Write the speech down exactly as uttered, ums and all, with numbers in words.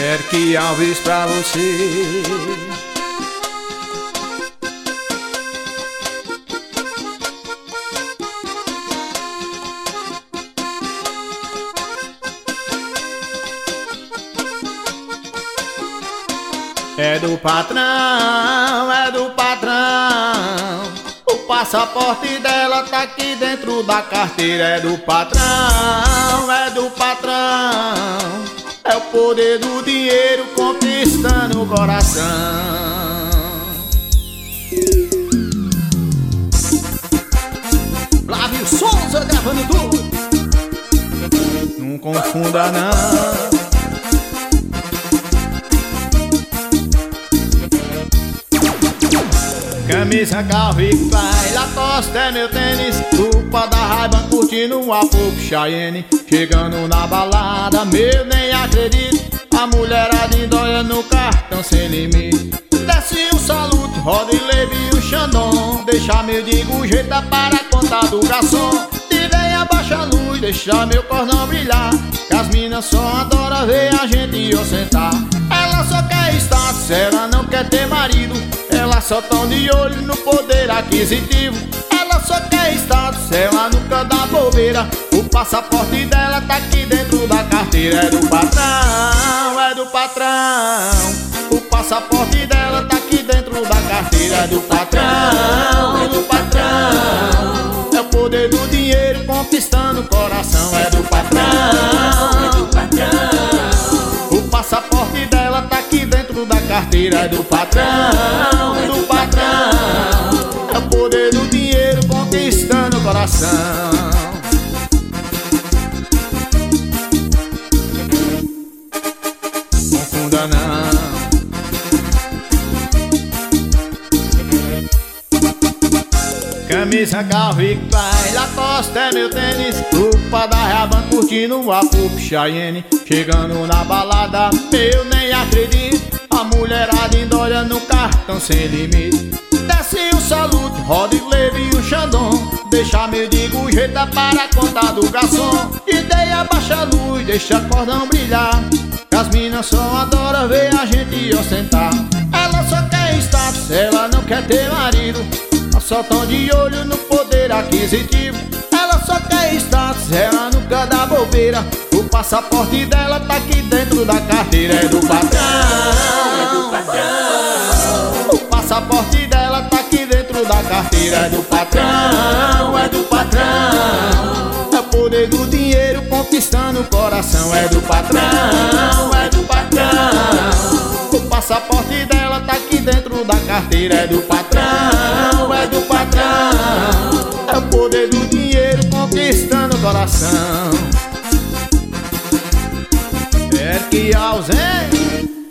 Eric Alves pra você. É do patrão, é do patrão. O passaporte dela tá aqui dentro da carteira. É do patrão, é do patrão. É o poder do dinheiro conquistando o coração. Flávio Souza gravando tudo. Não confunda não. Camisa Calvin Klein, Lacoste é meu tênis. Culpa da raiva curtindo um Apollo Cheyenne. Chegando na balada, meu nem acredito. A mulherada endoia no cartão sem limite. Desce um saluto, roda e leve um Xandão. Deixa meu digo jeita para contar do garçom. Tirei abaixa a luz, deixa meu cordão brilhar. Que as minas só adoram ver a gente ostentar. Ela só quer status, ela não quer ter marido. Ela só tão de olho no poder aquisitivo. Ela só quer status, ela nunca dá bobeira. O passaporte dela tá aqui dentro da carteira. É do patrão, é do patrão. O passaporte dela tá aqui dentro da carteira. É do patrão, é do patrão. É o poder do dinheiro conquistando o coração. É do patrão, é do patrão. O passaporte dela tá aqui dentro da carteira. É do patrão, é do patrão. É o poder do dinheiro conquistando o coração. Confunda não. Camisa Calvin Klein, Lacoste é meu tênis. Culpa da Raban curtindo um Apollo Cheyenne. Chegando na balada, eu nem acredito. A mulherada endoia no cartão sem limite. Desce um saluto, roda e leve um Xandão. Deixa meu digo jeita para contar do garçom. Ideia abaixa a luz, deixa cordão brilhar. Que as minas só adoram ver a gente ostentar. Ela só quer status, ela não quer ter marido. Só tão de olho no poder aquisitivo. Ela só quer status, ela nunca dá bobeira. O passaporte dela tá aqui dentro da carteira. É do patrão, é do patrão. O passaporte dela tá aqui dentro da carteira. É do patrão, é do patrão. É o poder do dinheiro conquistando o coração. É do patrão, é do patrão. O passaporte dela tá aqui dentro da carteira. É do patrão, é do patrão. É o poder do dinheiro conquistando o coração. Eric Alves, hein?